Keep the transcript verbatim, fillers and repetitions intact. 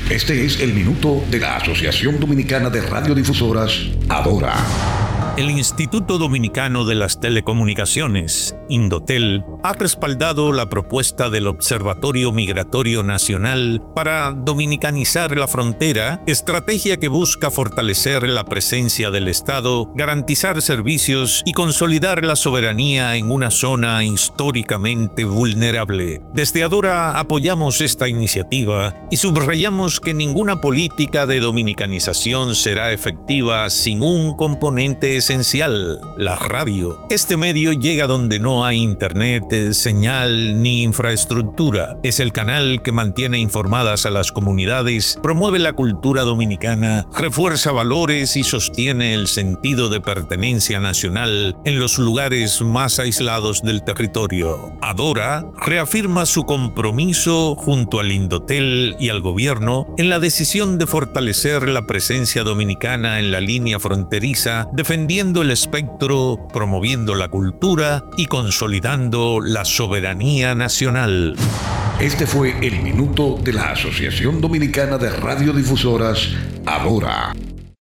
Este es el minuto de la Asociación Dominicana de Radiodifusoras, Adora. El Instituto Dominicano de las Telecomunicaciones, Indotel, ha respaldado la propuesta del Observatorio Migratorio Nacional para dominicanizar la frontera, estrategia que busca fortalecer la presencia del Estado, garantizar servicios y consolidar la soberanía en una zona históricamente vulnerable. Desde Adora apoyamos esta iniciativa y subrayamos que ninguna política de dominicanización será efectiva sin un componente esencial, la radio. Este medio llega donde no hay internet, señal ni infraestructura. Es el canal que mantiene informadas a las comunidades, promueve la cultura dominicana, refuerza valores y sostiene el sentido de pertenencia nacional en los lugares más aislados del territorio. Adora reafirma su compromiso junto al Indotel y al gobierno en la decisión de fortalecer la presencia dominicana en la línea fronteriza, defendiendo el espectro, promoviendo la cultura y consolidando la soberanía nacional. Este fue el minuto de la Asociación Dominicana de Radiodifusoras, Adora.